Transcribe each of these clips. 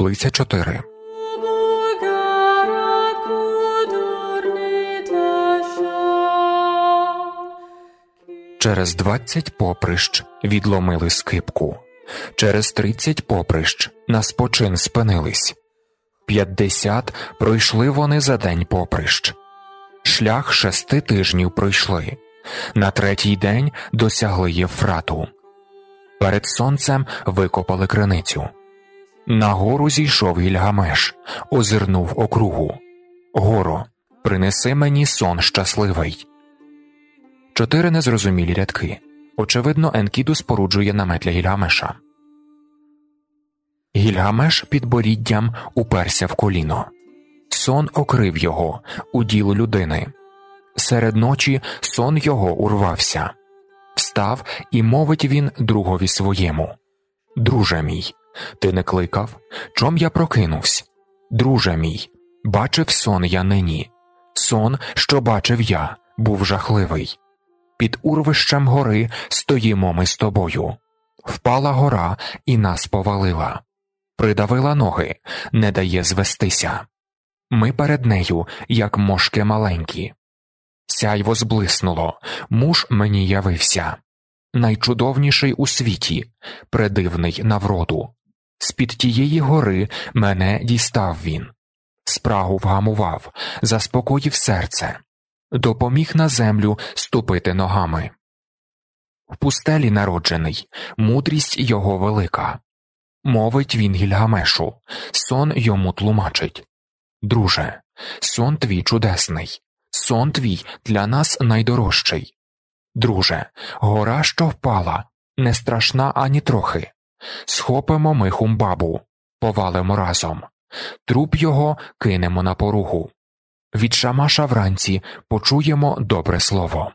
Таблиця 4. Через 20 поприщ відломили скипку. Через 30 поприщ на спочин спинились. 50 пройшли вони за день поприщ. Шлях 6 тижнів пройшли. На 3-й день досягли Євфрату. Перед сонцем викопали криницю. На гору зійшов Гільгамеш, озирнув округу. Горо, принеси мені сон щасливий. 4 незрозумілі рядки. Очевидно, Енкіду споруджує намет для Гільгамеша. Гільгамеш підборіддям уперся в коліно. Сон окрив його, уділ людини. Серед ночі сон його урвався. Встав і мовить він другові своєму: «Друже мій, ти не кликав? Чом я прокинувсь? Друже мій, бачив сон я нині. Сон, що бачив я, був жахливий. Під урвищем гори стоїмо ми з тобою. Впала гора і нас повалила. Придавила ноги, не дає звестися. Ми перед нею, як мошки маленькі. Сяйво зблиснуло, муж мені явився. Найчудовніший у світі, придивний на вроду. З-під тієї гори мене дістав він. Спрагу вгамував, заспокоїв серце. Допоміг на землю ступити ногами. В пустелі народжений, мудрість його велика. Мовить він Гільгамешу, сон йому тлумачить. Друже, сон твій чудесний, сон твій для нас найдорожчий. Друже, гора, що впала, не страшна ані трохи. Схопимо ми Хумбабу, повалимо разом. Труп його кинемо на поругу. Від Шамаша вранці почуємо добре слово.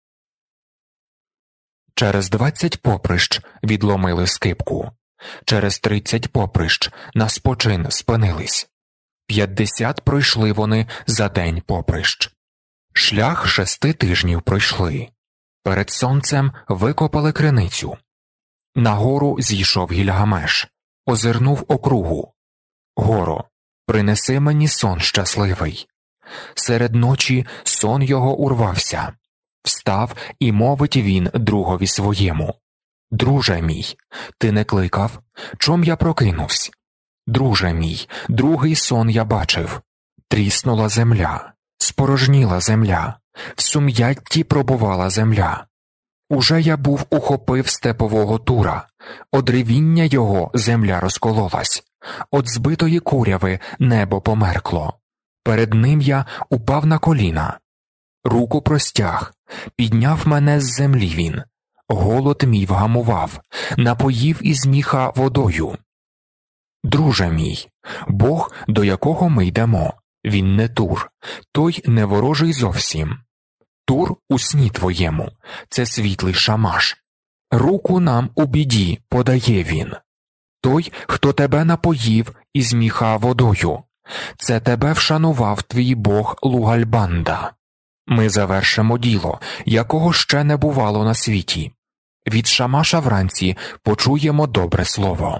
Через 20 поприщ відломили скипку. Через 30 поприщ на спочин спинились. 50 пройшли вони за день поприщ. Шлях 6 тижнів пройшли. Перед сонцем викопали криницю. На гору зійшов Гільгамеш, озирнув округу. Горо, принеси мені сон щасливий. Серед ночі сон його урвався. Встав і мовить він другові своєму: «Друже мій, ти не кликав? Чом я прокинувсь? Друже мій, другий сон я бачив. Тріснула земля, спорожніла земля, в сум'ятті пробувала земля. Уже я був ухопив степового тура, од ревіння його земля розкололась, од збитої куряви небо померкло. Перед ним я упав на коліна. Руку простяг, підняв мене з землі він, голод мій вгамував, напоїв із міха водою. Друже мій, Бог, до якого ми йдемо, він не Тур, той не ворожий зовсім. Тур у сні твоєму – це світлий Шамаш. Руку нам у біді подає він. Той, хто тебе напоїв із міха водою, це тебе вшанував твій Бог Лугальбанда. Ми завершимо діло, якого ще не бувало на світі. Від Шамаша вранці почуємо добре слово.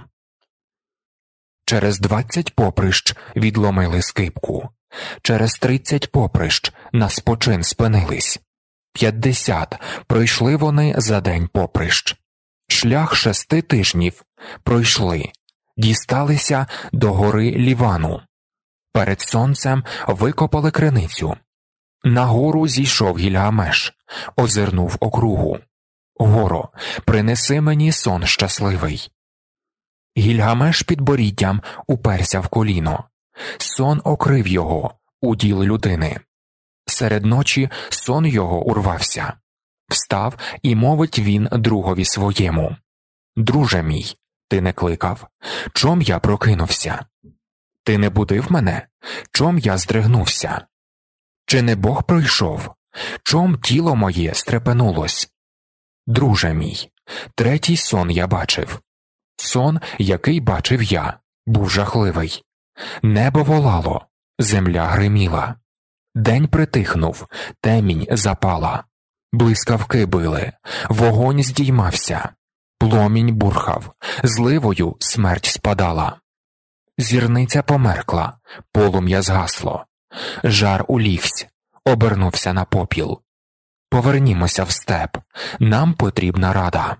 Через 20 поприщ відломили скипку. Через 30 поприщ на спочин спинились. 50 пройшли вони за день поприщ. Шлях 6 тижнів пройшли, дісталися до гори Лівану. Перед сонцем викопали криницю. На гору зійшов Гільгамеш, озирнув округу. Горо, принеси мені сон щасливий. Гільгамеш підборіддям уперся в коліно. Сон окрив його, уділ людини. Серед ночі сон його урвався. Встав і мовить він другові своєму: «Друже мій, ти не кликав? Чом я прокинувся? Ти не будив мене? Чом я здригнувся? Чи не Бог пройшов? Чом тіло моє стрепенулось? Друже мій, третій сон я бачив. Сон, який бачив я, був жахливий. Небо волало, земля гриміла. День притихнув, темінь запала. Блискавки били, вогонь здіймався. Пломінь бурхав, зливою смерть спадала. Зірниця померкла, полум'я згасло. Жар улігсь, обернувся на попіл. Повернімося в степ, нам потрібна рада.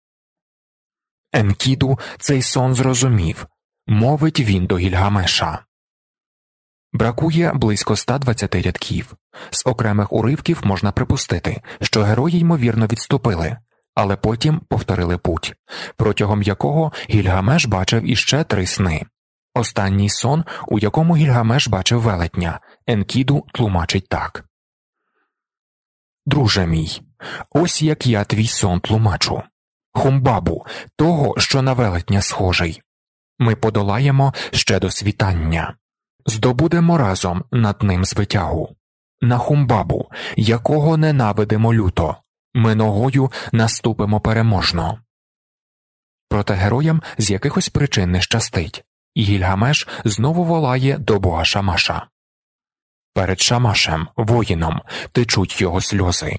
Енкіду цей сон зрозумів, мовить він до Гільгамеша. Бракує близько 120 рядків. З окремих уривків можна припустити, що герої ймовірно відступили, але потім повторили путь, протягом якого Гільгамеш бачив іще 3 сни. Останній сон, у якому Гільгамеш бачив велетня, Енкіду тлумачить так. «Друже мій, ось як я твій сон тлумачу. Хумбабу, того, що на велетня схожий. Ми подолаємо ще до світання. Здобудемо разом над ним звитягу. На Хумбабу, якого ненавидимо люто, ми ногою наступимо переможно». Проте героям з якихось причин не щастить, і Гільгамеш знову волає до бога Шамаша. Перед Шамашем, воїном, течуть його сльози.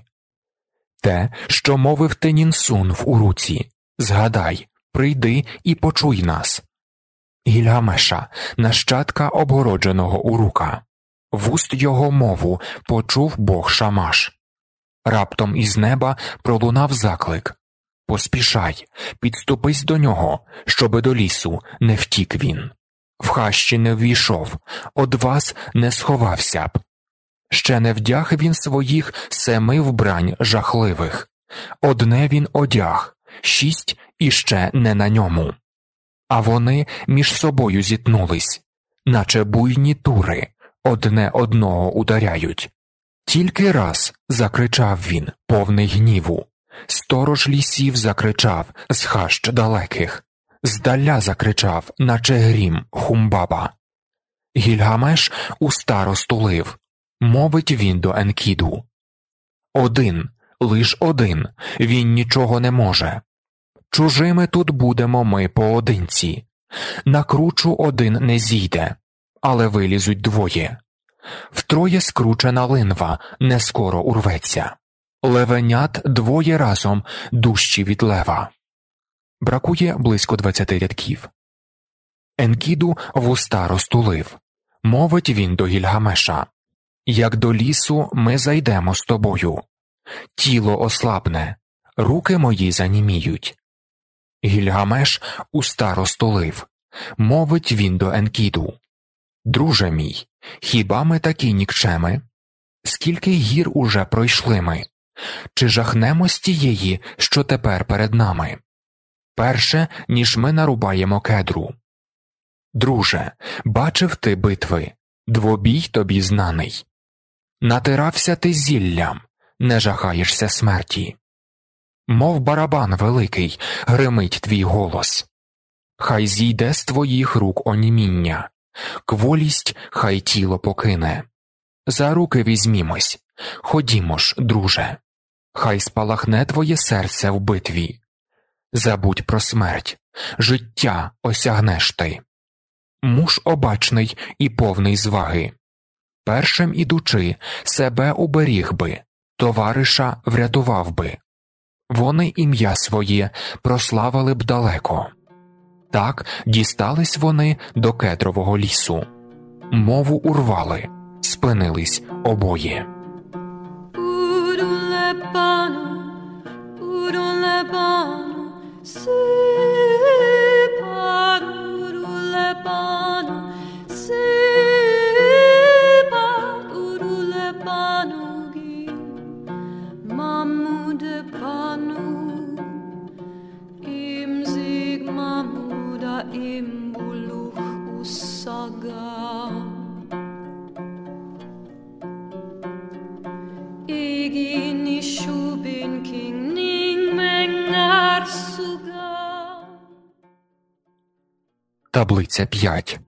Те, що мовив Тенін-Сун в Уруці, згадай, прийди і почуй нас. Гільгамеша, нащадка обгородженого Урука. Вуст його мову почув бог Шамаш. Раптом із неба пролунав заклик. Поспішай, підступись до нього, щоби до лісу не втік він. В хащі не ввійшов, од вас не сховався б. Ще не вдяг він своїх 7 вбрань жахливих. Одне він одяг, 6 іще не на ньому. А вони між собою зітнулись, наче буйні тури, одне одного ударяють. Тільки раз закричав він, повний гніву. Сторож лісів закричав з хащ далеких. Здаля закричав, наче грім, Хумбаба. Гільгамеш уста розтулив. Мовить він до Енкіду. Один, лиш один, він нічого не може. Чужими тут будемо ми поодинці. На кручу один не зійде, але вилізуть 2. Втроє скручена линва не скоро урветься. Левенят 2 разом дужчі від лева. Бракує близько 20 рядків. Енкіду вуста розтулив. Мовить він до Гільгамеша. Як до лісу ми зайдемо з тобою. Тіло ослабне, руки мої заніміють. Гільгамеш уста розтулив. Мовить він до Енкіду. Друже мій, хіба ми такі нікчеми? Скільки гір уже пройшли ми? Чи жахнемось тієї, що тепер перед нами? Перше, ніж ми нарубаємо кедру. Друже, бачив ти битви, двобій тобі знаний. Натирався ти зіллям, не жахаєшся смерті. Мов барабан великий, гримить твій голос. Хай зійде з твоїх рук оніміння, кволість хай тіло покине. За руки візьмімось, ходімо ж, друже. Хай спалахне твоє серце в битві. Забудь про смерть, життя осягнеш ти. Муж обачний і повний зваги. Першим ідучи, себе уберіг би, товариша врятував би. Вони ім'я своє прославили б далеко. Так дістались вони до кедрового лісу. Мову урвали, спинились обоє. Таблиця 5.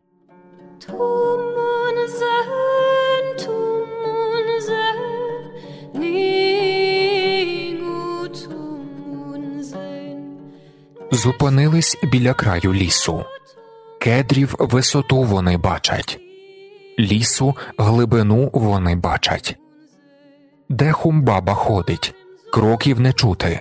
Зупинились біля краю лісу. Кедрів висоту вони бачать. Лісу глибину вони бачать. Де Хумбаба ходить, кроків не чути.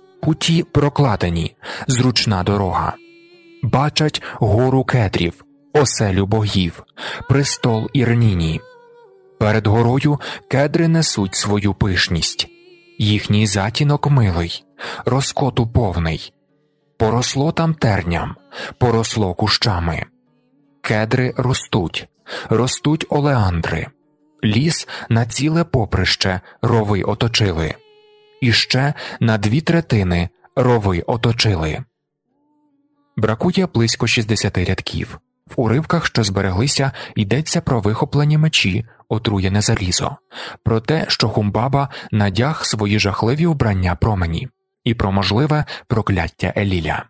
Путі прокладені, зручна дорога. Бачать гору кедрів, оселю богів, престол Ірніні. Перед горою кедри несуть свою пишність. Їхній затінок милий, розкоту повний. Поросло там терням, поросло кущами. Кедри ростуть олеандри. Ліс на ціле поприще рови оточили. І ще на 2/3 рови оточили. Бракує близько 60 рядків. В уривках, що збереглися, йдеться про вихоплені мечі, отруєне залізо, про те, що Хумбаба надяг свої жахливі вбрання промені, і про можливе прокляття Еліля.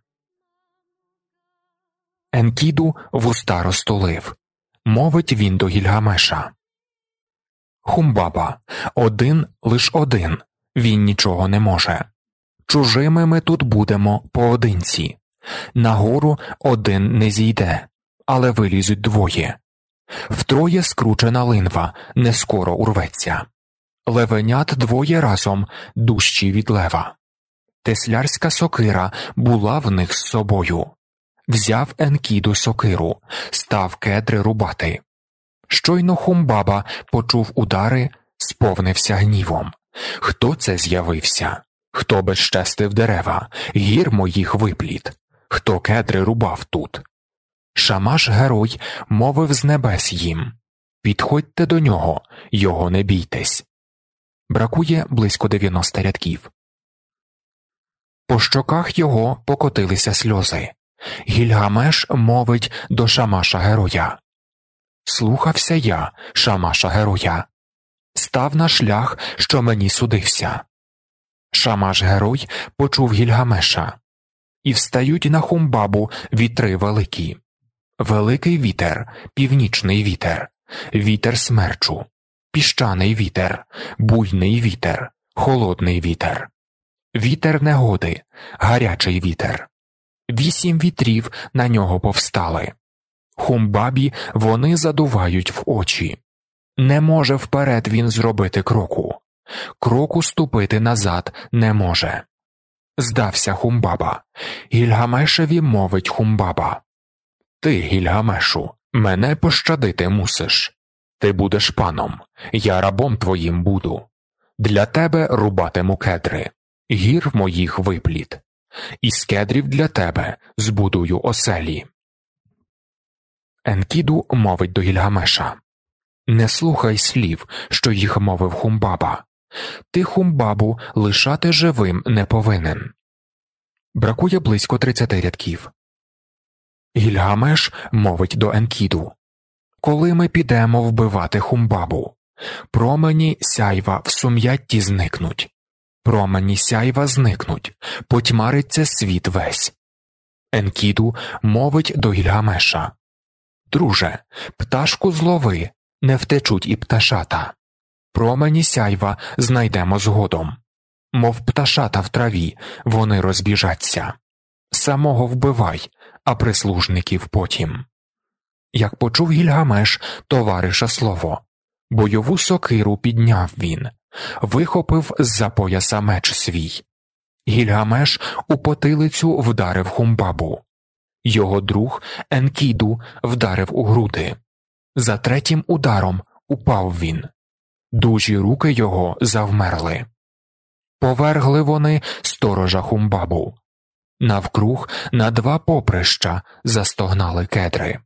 Енкіду вуста розтулив. Мовить він до Гільгамеша. Хумбаба, лиш один, він нічого не може. Чужими ми тут будемо поодинці. Нагору один не зійде, але вилізуть двоє. Втроє скручена линва не скоро урветься. Левенят двоє разом дужчі від лева. Теслярська сокира була в них з собою. Взяв Енкіду сокиру, став кедри рубати. Щойно Хумбаба почув удари, сповнився гнівом. Хто це з'явився? Хто безчестив дерева, гір моїх випліт? Хто кедри рубав тут? Шамаш-герой мовив з небес їм. Підходьте до нього, його не бійтесь. Бракує близько 90 рядків. По щоках його покотилися сльози. Гільгамеш мовить до Шамаша-героя. Слухався я, Шамаша-героя. Став на шлях, що мені судився. Шамаш-герой почув Гільгамеша. І встають на Хумбабу вітри великі. Великий вітер, північний вітер, вітер смерчу, піщаний вітер, буйний вітер, холодний вітер, вітер негоди, гарячий вітер. 8 вітрів на нього повстали. Хумбабі вони задувають в очі. Не може вперед він зробити кроку. Кроку ступити назад не може. Здався Хумбаба. Гільгамешеві мовить Хумбаба. Ти, Гільгамешу, мене пощадити мусиш. Ти будеш паном, я рабом твоїм буду. Для тебе рубатиму кедри, гір моїх випліт. Із кедрів для тебе збудую оселі. Енкіду мовить до Гільгамеша. Не слухай слів, що їх мовив Хумбаба. Ти Хумбабу лишати живим не повинен. Бракує близько 30 рядків. Гільгамеш мовить до Енкіду. Коли ми підемо вбивати Хумбабу, промені сяйва в сум'ятті зникнуть. Промені сяйва зникнуть, потьмариться світ весь. Енкіду мовить до Гільгамеша. Друже, пташку злови, не втечуть і пташата. Промені сяйва знайдемо згодом. Мов пташата в траві, вони розбіжаться. Самого вбивай, а прислужників потім. Як почув Гільгамеш товариша слово, бойову сокиру підняв він, вихопив з-за пояса меч свій. Гільгамеш у потилицю вдарив Хумбабу. Його друг Енкіду вдарив у груди. За 3-м ударом упав він. Дужі руки його завмерли. Повергли вони сторожа Хумбабу. Навкруг на 2 поприща застогнали кедри.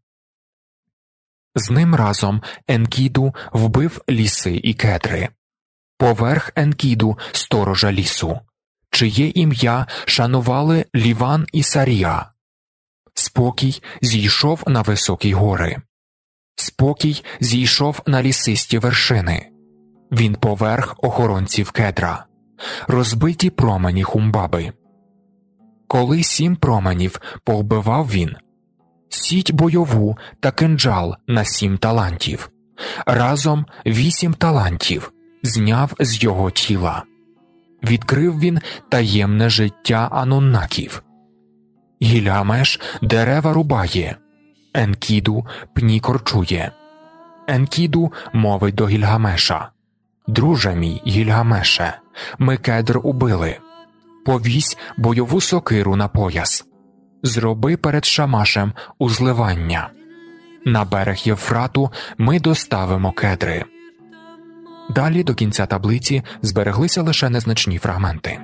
З ним разом Енкіду вбив ліси і кедри. Поверх Енкіду сторожа лісу, чиє ім'я шанували Ліван і Сарія. Спокій зійшов на високі гори. Спокій зійшов на лісисті вершини. Він поверх охоронців кедра. Розбиті промені Хумбаби. Коли 7 променів повбивав він, сіть бойову та кинджал на 7 талантів, разом 8 талантів зняв з його тіла. Відкрив він таємне життя ануннаків. Гільгамеш дерева рубає, Енкіду пні корчує. Енкіду мовить до Гільгамеша. Друже мій, Гільгамеше, ми кедр убили. Повісь бойову сокиру на пояс. Зроби перед Шамашем узливання. На берег Євфрату ми доставимо кедри. Далі до кінця таблиці збереглися лише незначні фрагменти.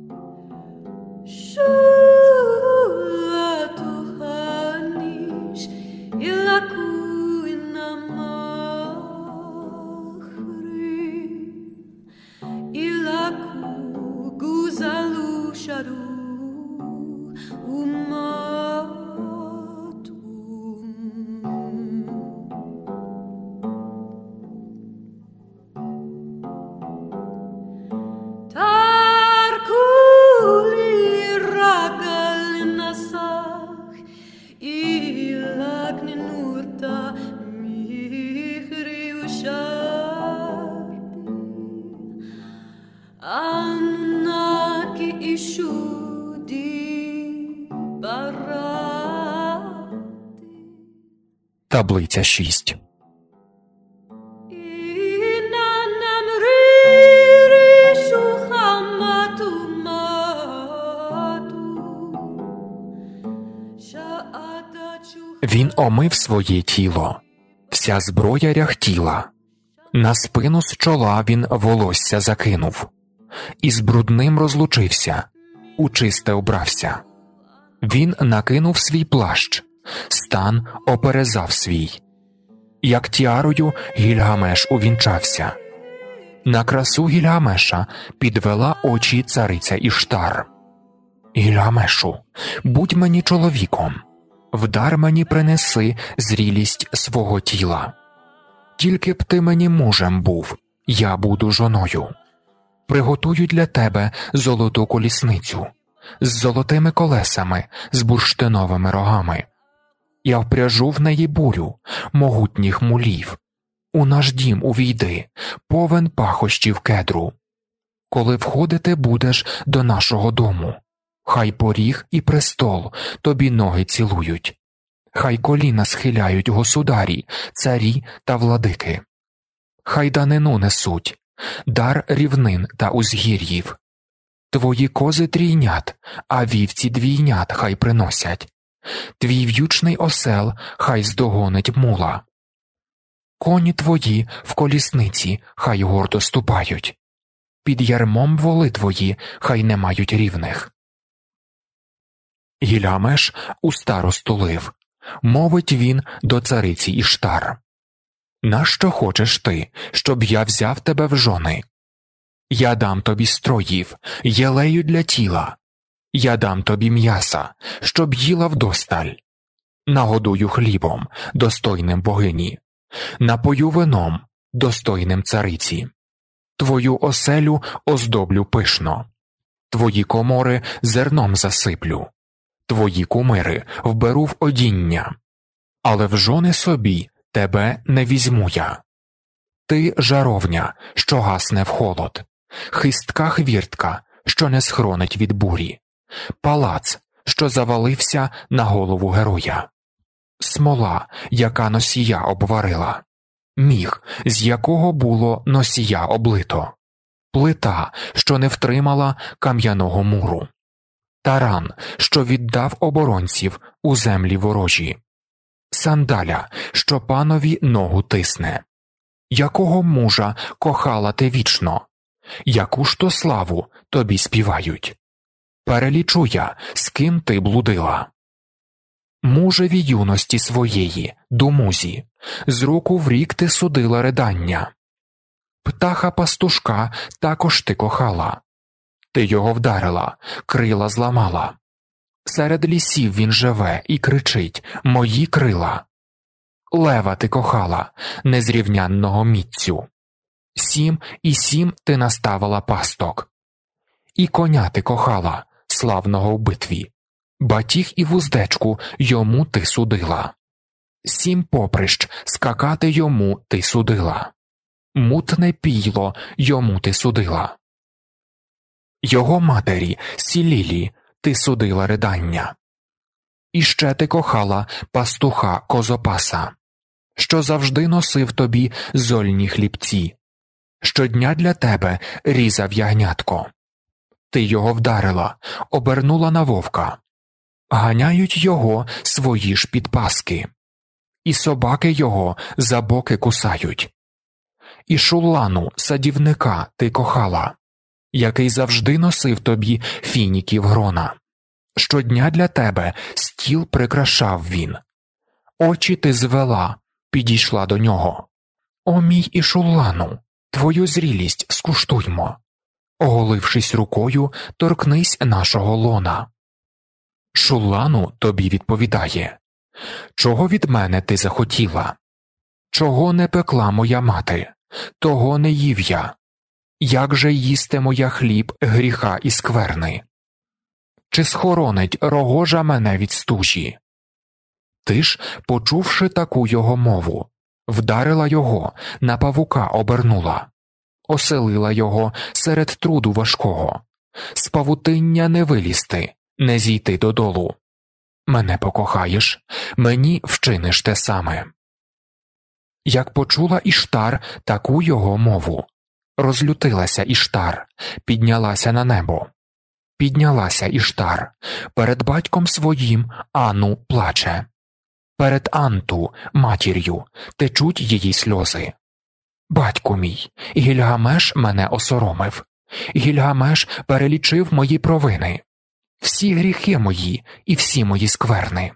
Таблиця 6. Він омив своє тіло, вся зброя ряхтіла, на спину з чола він волосся закинув, із брудним розлучився, у чисте обрався. Він накинув свій плащ, стан оперезав свій. Як тіарою Гільгамеш увінчався. На красу Гільгамеша підвела очі цариця Іштар. Гільгамешу, будь мені чоловіком, в дар мені принеси зрілість свого тіла. Тільки б ти мені мужем був, я буду жоною. Приготую для тебе золоту колісницю, з золотими колесами, з бурштиновими рогами. Я впряжу в неї бурю, могутніх мулів. У наш дім увійди, повен пахощів кедру. Коли входити будеш до нашого дому, хай поріг і престол тобі ноги цілують. Хай коліна схиляють государі, царі та владики. Хай данину несуть, дар рівнин та узгір'їв. Твої кози трійнят, а вівці двійнят хай приносять. Твій в'ючний осел хай здогонить мула. Коні твої в колісниці хай гордо ступають. Під ярмом воли твої хай не мають рівних. Гільгамеш уста розтулив. Мовить він до цариці Іштар. Нащо хочеш ти, щоб я взяв тебе в жони? Я дам тобі строїв, єлею для тіла. Я дам тобі м'яса, щоб їла вдосталь. Нагодую хлібом, достойним богині. Напою вином, достойним цариці. Твою оселю оздоблю пишно. Твої комори зерном засиплю. Твої кумири вберу в одіння. Але в жони собі тебе не візьму я. Ти жаровня, що гасне в холод. Хистка хвіртка, що не схоронить від бурі. Палац, що завалився на голову героя. Смола, яка носія обварила. Міх, з якого було носія облито. Плита, що не втримала кам'яного муру. Таран, що віддав оборонців у землі ворожі. Сандаля, що панові ногу тисне. Якого мужа кохала ти вічно? Яку ж то славу тобі співають? Перелічу я, з ким ти блудила. Мужеві юності своєї, думузі, з року в рік ти судила ридання. Птаха пастушка також ти кохала. Ти його вдарила, крила зламала. Серед лісів він живе і кричить «Мої крила». Лева ти кохала, незрівнянного міццю. 7 і 7 ти наставила пасток. І коня ти кохала, славного в битві. Батіг і вуздечку йому ти судила. 7 поприщ скакати йому ти судила. Мутне пійло йому ти судила. Його матері, Сілілі, ти судила ридання. І ще ти кохала пастуха Козопаса, що завжди носив тобі зольні хлібці. Щодня для тебе різав ягнятко. Ти його вдарила, обернула на вовка. Ганяють його свої ж підпаски. і собаки його за боки кусають. І Шуллану, садівника, ти кохала, який завжди носив тобі фініків грона. Щодня для тебе стіл прикрашав він. Очі ти звела, підійшла до нього. О мій Ішуллану, твою зрілість скуштуймо. Оголившись рукою, торкнись нашого лона. Шуллану тобі відповідає: чого від мене ти захотіла? Чого не пекла моя мати, того не їв я. Як же їсти моя хліб гріха і скверни? Чи схоронить рогожа мене від стужі? Ти ж, почувши таку його мову, вдарила його, на павука обернула, оселила його серед труду важкого, з павутиння не вилізти, не зійти додолу. Мене покохаєш, мені вчиниш те саме. Як почула Іштар таку його мову, розлютилася Іштар, піднялася на небо. Піднялася Іштар, перед батьком своїм Ану плаче. Перед Анту, матір'ю, течуть її сльози. Батьку мій, Гільгамеш мене осоромив. Гільгамеш перелічив мої провини, всі гріхи мої і всі мої скверни.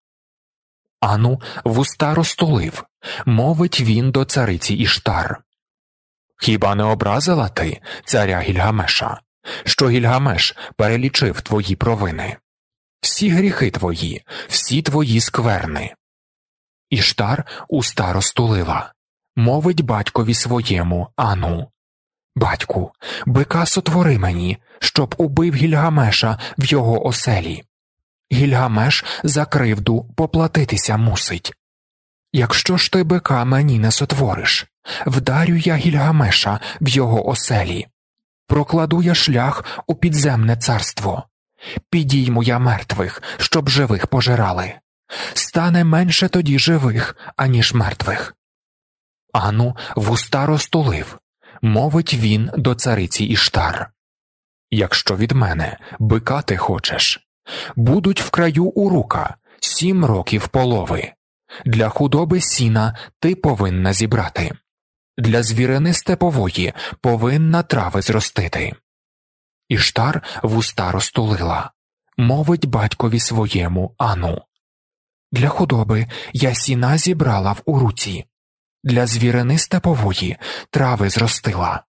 Ану вуста розтулив, мовить він до цариці Іштар. Хіба не образила ти царя Гільгамеша, що Гільгамеш перелічив твої провини? Всі гріхи твої, всі твої скверни. Іштар уста розтулила, мовить батькові своєму Ану. Батьку, бика сотвори мені, щоб убив Гільгамеша в його оселі. Гільгамеш за кривду поплатитися мусить. Якщо ж ти бика мені не сотвориш, вдарю я Гільгамеша в його оселі. Прокладу я шлях у підземне царство. Підійму я мертвих, щоб живих пожирали. Стане менше тоді живих, аніж мертвих. Ану вуста розтулив, мовить він до цариці Іштар. Якщо від мене бика ти хочеш, будуть в краю Урука 7 років полови. Для худоби сіна ти повинна зібрати. Для звірини степової повинна трави зростити. Іштар вуста розтулила, мовить батькові своєму Ану. Для худоби я сіна зібрала в Уруці. Для звірини степової трави зростила.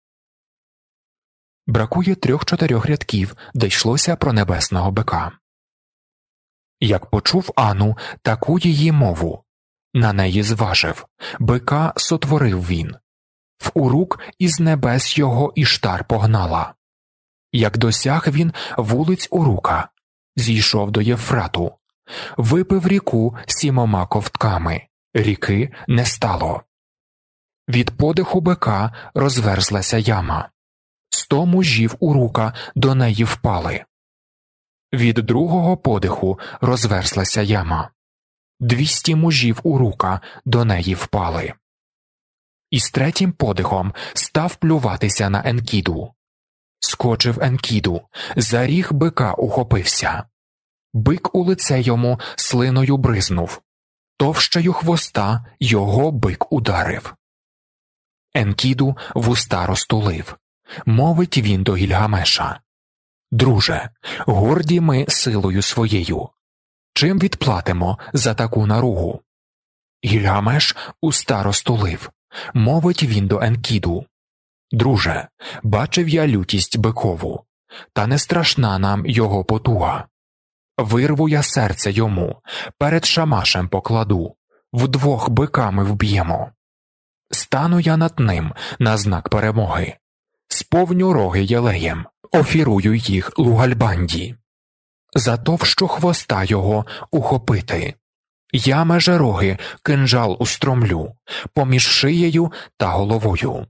Бракує 3-4 рядків, де йшлося про небесного бика. Як почув Ану таку її мову, на неї зважив, бика сотворив він. В Урук із небес його Іштар погнала. Як досяг він вулиць Урука, зійшов до Євфрату, випив ріку 7 ковтками, ріки не стало. Від подиху бика розверзлася яма. 100 мужів Урука до неї впали. Від другого подиху розверзлася яма. 200 мужів Урука до неї впали. І з третім подихом став плюватися на Енкіду. Скочив Енкіду, за ріг бика ухопився. Бик у лице йому слиною бризнув. Товщею хвоста його бик ударив. Енкіду вуста розтулив, мовить він до Гільгамеша. Друже, горді ми силою своєю. Чим відплатимо за таку наругу? Гільгамеш уста розтулив, мовить він до Енкіду. Друже, бачив я лютість бикову, та не страшна нам його потуга. Вирву я серце йому, перед Шамашем покладу, вдвох биками вб'ємо. Стану я над ним на знак перемоги. Сповню роги єлеєм, офірую їх Лугальбанді. За товщу хвоста його ухопити. Я меже роги кинджал устромлю, поміж шиєю та головою.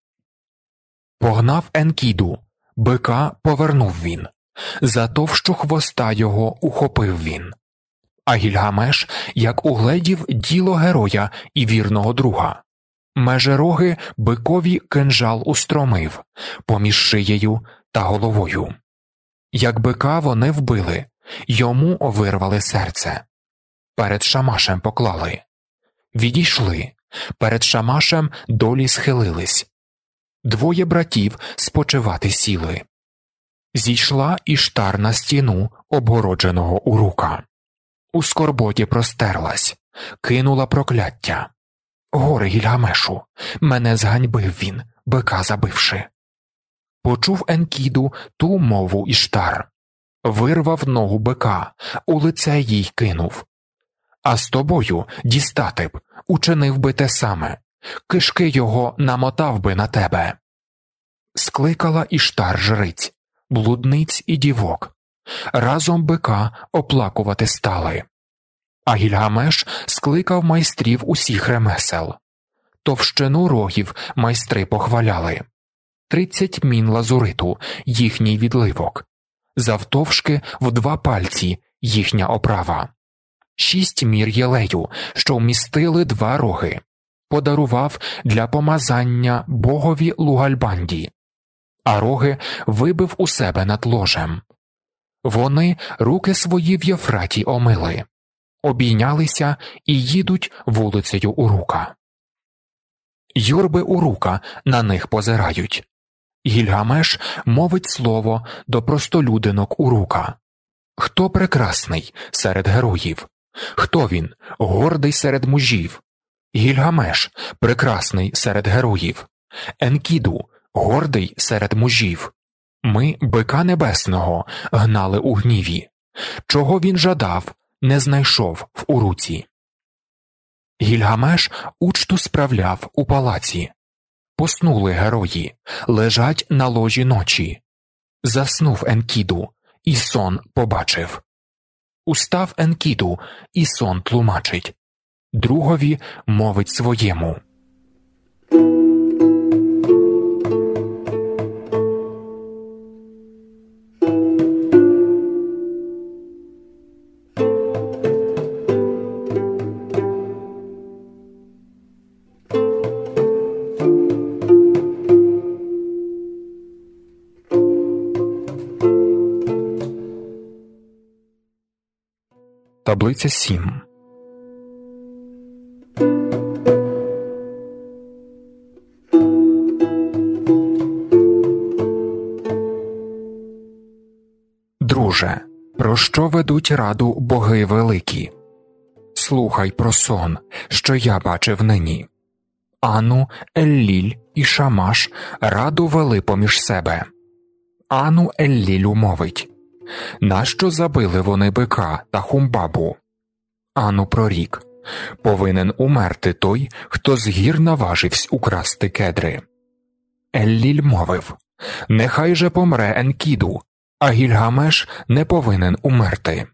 Погнав Енкіду, бика повернув він. За товщу хвоста його ухопив він. А Гільгамеш, як угледів діло героя і вірного друга, меже роги бикові кинджал устромив, поміж шиєю та головою. Як бика вони вбили, йому вирвали серце. Перед Шамашем поклали. Відійшли. Перед Шамашем долі схилились. Двоє братів спочивати сіли. Зійшла Іштар на стіну, обгородженого Урука. У скорботі простерлась, кинула прокляття. «Горе Гільгамешу, мене зганьбив він, бика забивши». Почув Енкіду ту мову Іштар. Вирвав ногу бика, у лице їй кинув. «А з тобою дістати б, учинив би те саме, кишки його намотав би на тебе». Скликала Іштар жриць, блудниць і дівок. Разом бика оплакувати стали. А Гільгамеш скликав майстрів усіх ремесел. Товщину рогів майстри похваляли. 30 мін лазуриту їхній відливок. Завтовшки в 2 пальці їхня оправа. 6 мір єлею, що вмістили 2 роги. Подарував для помазання богові Лугальбанді. А роги вибив у себе над ложем. Вони руки свої в Єфраті омили. Обійнялися і їдуть вулицею Урука. Юрби Урука на них позирають. Гільгамеш мовить слово до простолюдинок Урука. Хто прекрасний серед героїв? Хто він, гордий серед мужів? Гільгамеш прекрасний серед героїв. Енкіду гордий серед мужів. Ми бика небесного гнали у гніві. Чого він жадав, не знайшов в Уруці. Гільгамеш учту справляв у палаці. Поснули герої, лежать на ложі ночі. Заснув Енкіду, і сон побачив. Устав Енкіду, і сон тлумачить. Другові мовить своєму. Таблиця 7. Друже, про що ведуть раду боги великі? Слухай про сон, що я бачив нині. Ану, Елліль і Шамаш раду вели поміж себе. Ану Еллілю мовить: нащо забили вони бика та Хумбабу? Ану прорік: повинен умерти той, хто з гір наваживсь украсти кедри. Елліль мовив: нехай же помре Енкіду, а Гільгамеш не повинен умерти.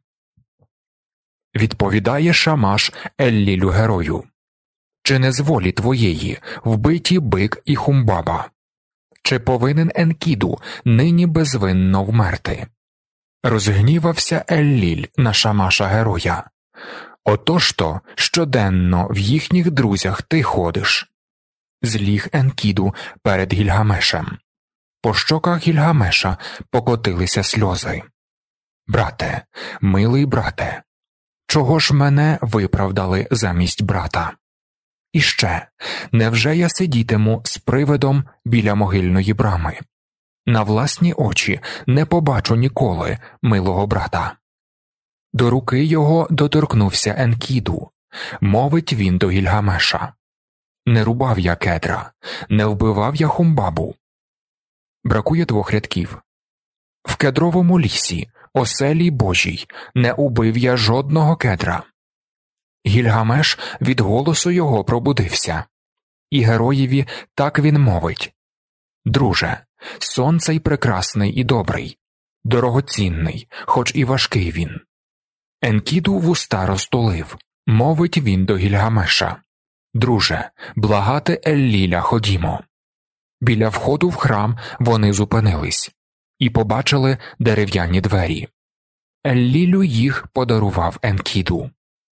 Відповідає Шамаш Еллілю герою: чи не з волі твоєї вбиті бик і Хумбаба? Чи повинен Енкіду нині безвинно вмерти? Розгнівався Елліль на Шамаша героя. Отож то щоденно в їхніх друзях ти ходиш. Зліг Енкіду перед Гільгамешем. По щоках Гільгамеша покотилися сльози. Брате, милий брате, чого ж мене виправдали замість брата? І ще, невже я сидітиму з привидом біля могильної брами? На власні очі не побачу ніколи милого брата. До руки його доторкнувся Енкіду. Мовить він до Гільгамеша: не рубав я кедра, не вбивав я Хумбабу. Бракує 2 рядків. В кедровому лісі, оселі Божій, не убив я жодного кедра. Гільгамеш від голосу його пробудився. І героєві так він мовить: друже, сон цей прекрасний і добрий, дорогоцінний, хоч і важкий він. Енкіду вуста розтулив, мовить він до Гільгамеша: друже, благати Елліля ходімо. Біля входу в храм вони зупинились і побачили дерев'яні двері. Еллілю їх подарував Енкіду.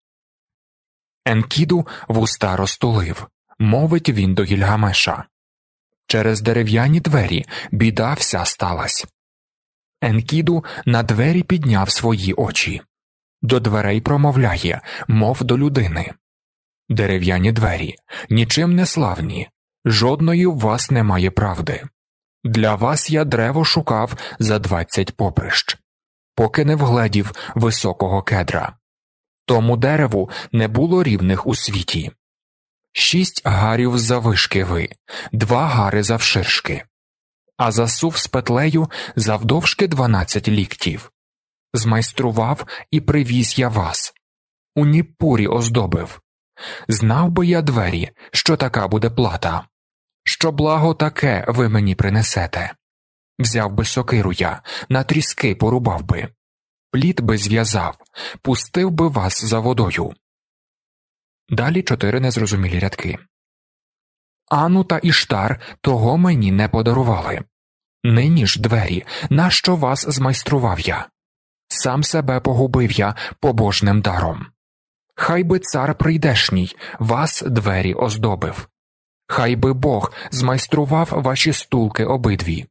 Енкіду вуста розтулив, мовить він до Гільгамеша: через дерев'яні двері біда вся сталась. Енкіду на двері підняв свої очі. До дверей промовляє, мов до людини: Дерев'яні двері, нічим не славні, жодної в вас немає правди. Для вас я дерево шукав за 20 поприщ, поки не вгледів високого кедра. Тому дереву не було рівних у світі. 6 гарів заввишки ви, 2 гари завширшки, а засув з петлею завдовжки 12 ліктів. Змайстрував і привіз я вас. У Ніппурі оздобив. Знав би я двері, що така буде плата. Що благо таке ви мені принесете. Взяв би сокиру я, на тріски порубав би. Пліт би зв'язав, пустив би вас за водою. Далі 4 незрозумілі рядки. Ану та Іштар того мені не подарували. Нині ж двері, нащо вас змайстрував я? Сам себе погубив я побожним даром. Хай би цар прийдешній вас двері оздобив. Хай би Бог змайстрував ваші стулки обидві.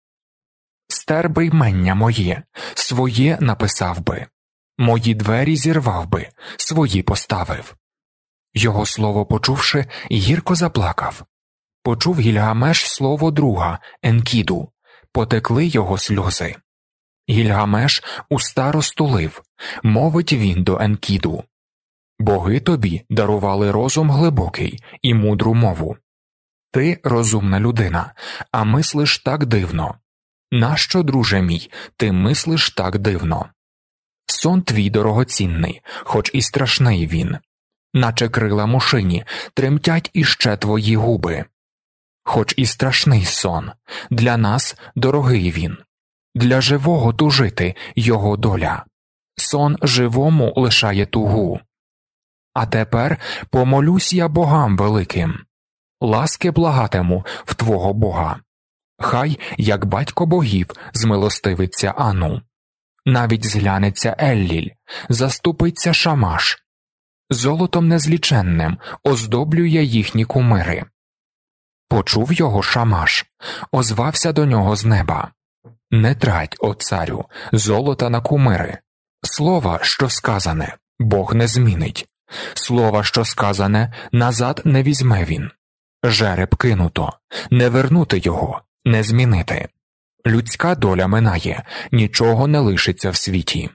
Стер би ймення моє, своє написав би. Мої двері зірвав би, свої поставив. Його слово почувши, гірко заплакав. Почув Гільгамеш слово друга, Енкіду, потекли його сльози. Гільгамеш уста розтулив, мовить він до Енкіду. Боги тобі дарували розум глибокий і мудру мову. Ти розумна людина, а мислиш так дивно. Нащо, друже мій, ти мислиш так дивно? Сон твій дорогоцінний, хоч і страшний він. Наче крила мушині, тремтять іще твої губи. Хоч і страшний сон, для нас дорогий він. Для живого тужити його доля. Сон живому лишає тугу. А тепер помолюсь я богам великим. Ласки благатиму в твого Бога. Хай, як батько богів, змилостивиться Ану. Навіть зглянеться Елліль, заступиться Шамаш. Золотом незліченним оздоблює їхні кумири. Почув його Шамаш, озвався до нього з неба. Не трать, о царю, золота на кумири. Слова, що сказане, Бог не змінить. Слова, що сказане, назад не візьме він. Жереб кинуто, не вернути його, не змінити. Людська доля минає, нічого не лишиться в світі.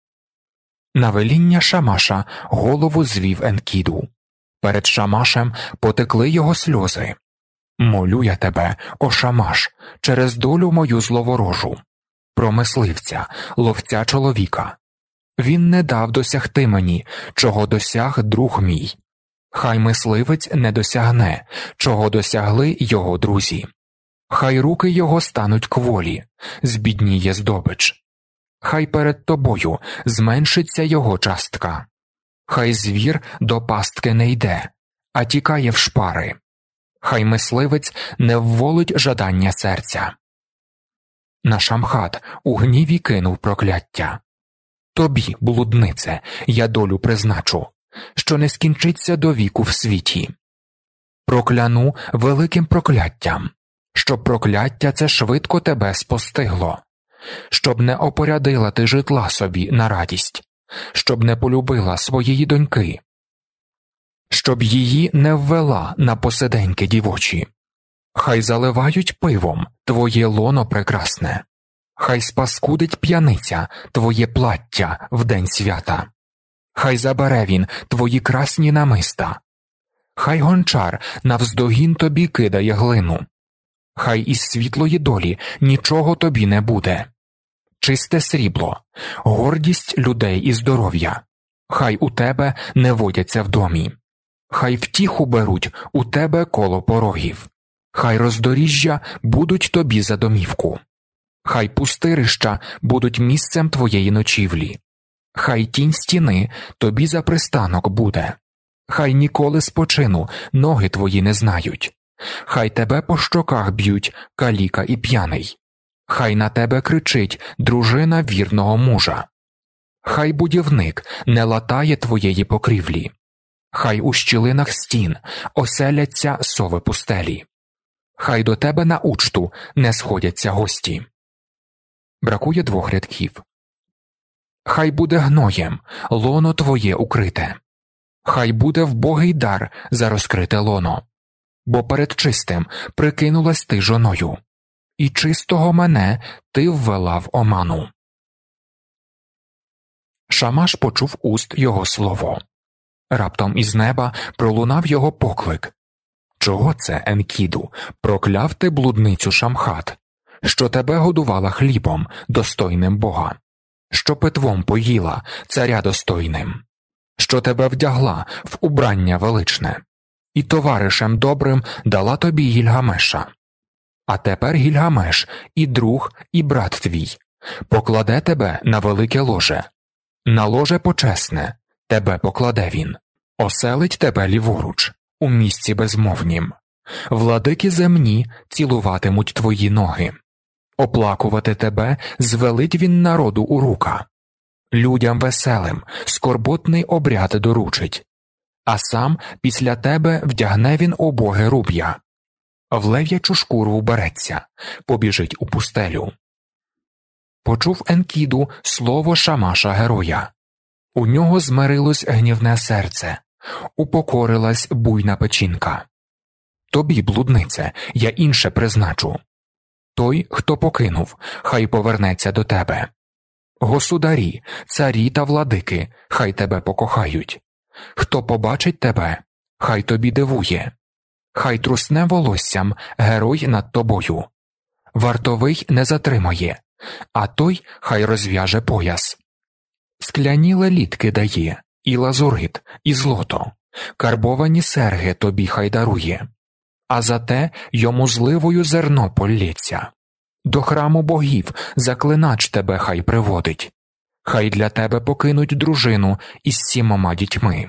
На веління Шамаша голову звів Енкіду. Перед Шамашем потекли його сльози. Молю я тебе, о Шамаш, через долю мою зловорожу. Про мисливця, ловця чоловіка. Він не дав досягти мені, чого досяг друг мій. Хай мисливець не досягне, чого досягли його друзі. Хай руки його стануть кволі, збідніє здобич. Хай перед тобою зменшиться його частка. Хай звір до пастки не йде, а тікає в шпари. Хай мисливець не вволить жадання серця. На Шамхат у гніві кинув прокляття. Тобі, блуднице, я долю призначу, що не скінчиться до віку в світі. Прокляну великим прокляттям, щоб прокляття це швидко тебе спостигло, щоб не опорядила ти житла собі на радість, щоб не полюбила своєї доньки, щоб її не ввела на посиденьки дівочі. Хай заливають пивом твоє лоно прекрасне, хай спаскудить п'яниця твоє плаття в день свята, хай забере він твої красні намиста, хай гончар навздогін тобі кидає глину, хай із світлої долі нічого тобі не буде. Чисте срібло, гордість людей і здоров'я, хай у тебе не водяться в домі, хай втіху беруть у тебе коло порогів, хай роздоріжжя будуть тобі за домівку, хай пустирища будуть місцем твоєї ночівлі, хай тінь стіни тобі за пристанок буде, хай ніколи спочину ноги твої не знають, хай тебе по щоках б'ють каліка і п'яний, хай на тебе кричить дружина вірного мужа, хай будівник не латає твоєї покрівлі, хай у щілинах стін оселяться сови пустелі, хай до тебе на учту не сходяться гості. Бракує 2 рядків. Хай буде гноєм лоно твоє укрите, хай буде вбогий дар за розкрите лоно. Бо перед чистим прикинулась ти жоною, і чистого мене ти ввела в оману. Шамаш почув уст його слово. Раптом із неба пролунав його поклик. Чого це, Енкіду, прокляв ти блудницю Шамхат, що тебе годувала хлібом, достойним Бога, що питвом поїла, царя достойним, що тебе вдягла в убрання величне, і товаришем добрим дала тобі Гільгамеша. А тепер Гільгамеш, і друг, і брат твій, покладе тебе на велике ложе. На ложе почесне тебе покладе він, оселить тебе ліворуч, у місці безмовнім. Владики земні цілуватимуть твої ноги. Оплакувати тебе звелить він народу у рука. Людям веселим скорботний обряд доручить. А сам після тебе вдягне він обоге руб'я. В лев'ячу шкуру вбереться, побіжить у пустелю. Почув Енкіду слово Шамаша героя. У нього змирилось гнівне серце, упокорилась буйна печінка. Тобі, блуднице, я інше призначу. Той, хто покинув, хай повернеться до тебе. Государі, царі та владики, хай тебе покохають. Хто побачить тебе, хай тобі дивує. Хай трусне волоссям герой над тобою. Вартовий не затримає, а той хай розв'яже пояс. Скляні лелітки дає, і лазурит, і злото, карбовані серги тобі хай дарує. А зате йому зливою зерно полється. До храму богів заклинач тебе хай приводить. Хай для тебе покинуть дружину із 7 дітьми.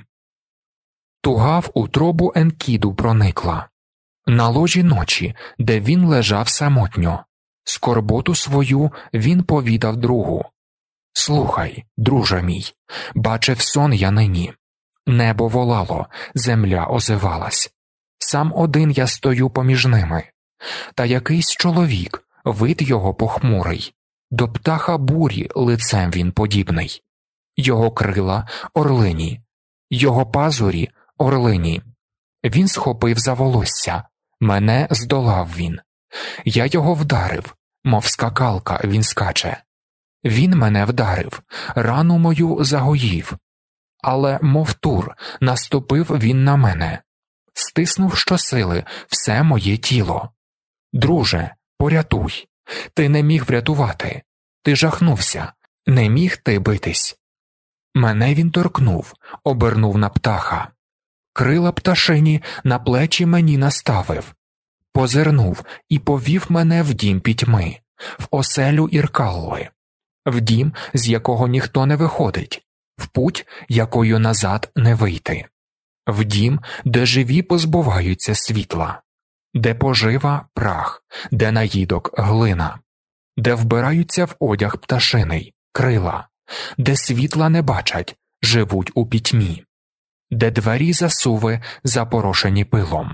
Туга в утробу Енкіду проникла. На ложі ночі, де він лежав самотньо, скорботу свою він повідав другу. Слухай, друже мій, бачив сон я нині. Небо волало, земля озивалась. Сам один я стою поміж ними. Та якийсь чоловік, вид його похмурий, до птаха бурі лицем він подібний. Його крила – орлині, його пазурі – орлині. Він схопив за волосся, мене здолав він. Я його вдарив, мов скакалка він скаче. Він мене вдарив, рану мою загоїв. Але, мов тур, наступив він на мене. Стиснув щосили все моє тіло. Друже, порятуй. Ти не міг врятувати. Ти жахнувся. Не міг ти битись. Мене він торкнув, обернув на птаха. Крила пташині на плечі мені наставив. Позирнув і повів мене в дім пітьми, в оселю Іркалли. В дім, з якого ніхто не виходить, в путь, якою назад не вийти. В дім, де живі позбуваються світла, де пожива прах, де наїдок глина, де вбираються в одяг пташиний, крила, де світла не бачать, живуть у пітьмі, де двері засуви запорошені пилом.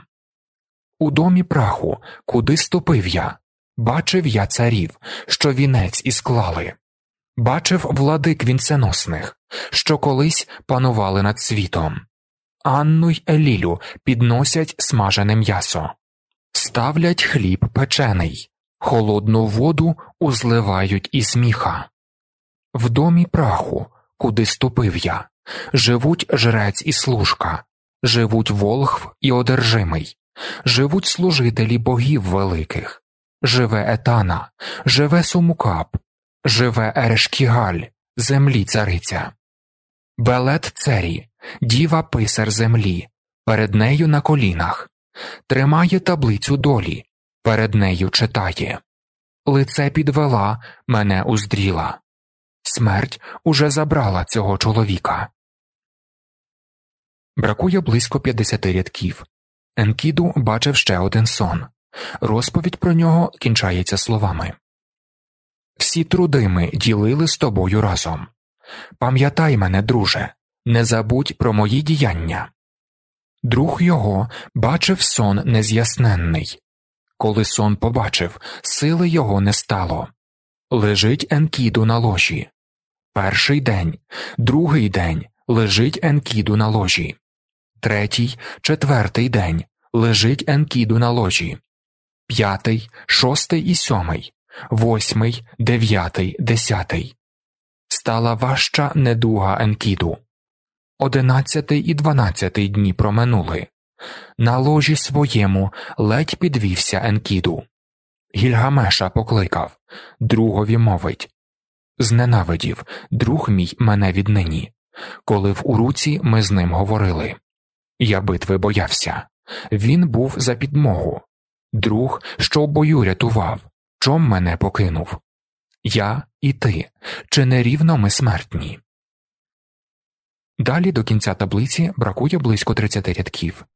У домі праху, куди ступив я, бачив я царів, що вінець ісклали. Бачив владик вінценосних, що колись панували над світом. Анну й Елілю підносять смажене м'ясо. Ставлять хліб печений, холодну воду узливають із міха. В домі праху, куди ступив я, живуть жрець і служка, живуть волхв і одержимий, живуть служителі богів великих, живе Етана, живе Сумукап, живе Ерешкігаль, землі цариця. Белет Цері, діва писар землі, перед нею на колінах, тримає таблицю долі, перед нею читає. Лице підвела, мене уздріла. Смерть уже забрала цього чоловіка. Бракує близько 50 рядків. Енкіду бачив ще один сон. Розповідь про нього кінчається словами. Всі труди ми ділили з тобою разом. Пам'ятай мене, друже, не забудь про мої діяння. Друг його бачив сон нез'ясненний. Коли сон побачив, сили його не стало. Лежить Енкіду на ложі. Перший день, другий день лежить Енкіду на ложі. 3-й, 4-й день лежить Енкіду на ложі. 5-й, 6-й і 7-й, 8-й, 9-й, 10-й. Стала важча недуга Енкіду. 11-й і 12-й дні проминули. На ложі своєму ледь підвівся Енкіду. Гільгамеша покликав, другові мовить: «Зненавидів друг мій мене віднині, коли в Уруці ми з ним говорили. Я битви боявся. Він був за підмогу. Друг, що в бою рятував, чом мене покинув? Я і ти, чи не рівно ми смертні?» Далі до кінця таблиці бракує близько 30 рядків.